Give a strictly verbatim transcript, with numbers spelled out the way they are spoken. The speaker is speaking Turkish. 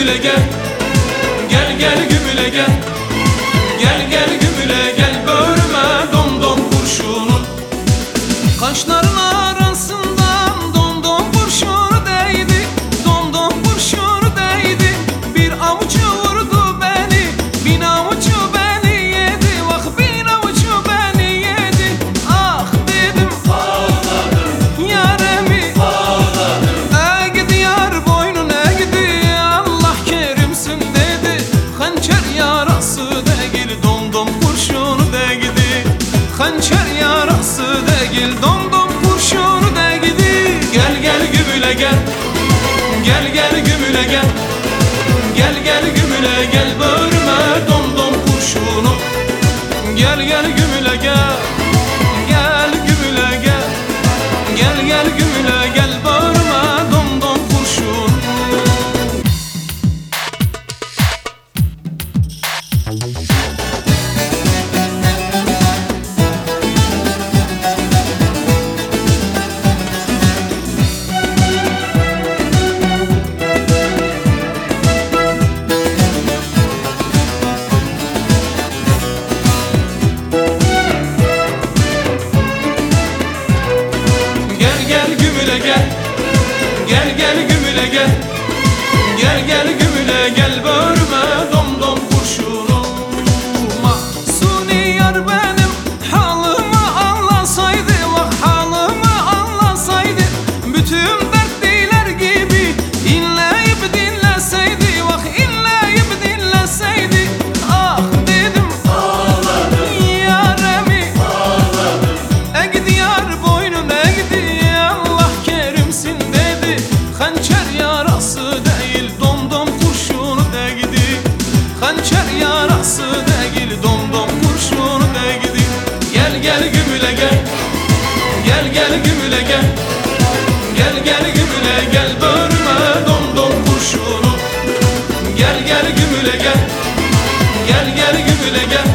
gümüle gel. Gel gel gümüle gel. Gel gel gümüle gel. Böğrüme domdom kurşunun. Kaşların arasından domdom kurşunu değdi. Domdom kurşunu değdi. Bir avuç vurdu beni. Bin avuç beni yedi. Vah bin avuç beni yedi. Ah dedim ağladım. Yaremi ağladım. Eğdi yar boynun eğdi. Allah kerimsin dedi. Hançer yarası değil domdom kurşunu değdi. Hançer yarası değil domdom kurşunu değdi. Gel gel gümüle gel. Gel gel gümüle gel. Gel gel gümüle gel. Böğrüme domdom kurşunu. Gel gel gümüle gel. Gel gümüle gel. Gel gel gümüle gel. Böğrüme domdom kurşunu. Gel gel gümüle gel. Gel gel gümüle gel. Gel gel gümüle gel. Böğrüme domdom kurşunu. Mahsuni yar benim halımı anlasaydı. Vah halımı anlasaydı. Bütün dertliler gibi inleyip dinleseydi. Vah inleyip dinleseydi. Ah dedim ağladım. Yaremi ağladım. Eğdi yar boynun eğdi. Allah kerimsin dedi. Hançer yarası değil domdom kurşunu değdi. Hançer yarası değil domdom kurşunu değdi. Gel gel gümüle gel. Gel gel gümüle gel. Gel gel gümüle gel. Böğrüme domdom kurşunu. Gel gel gümüle gel. Gel gel gümüle gel.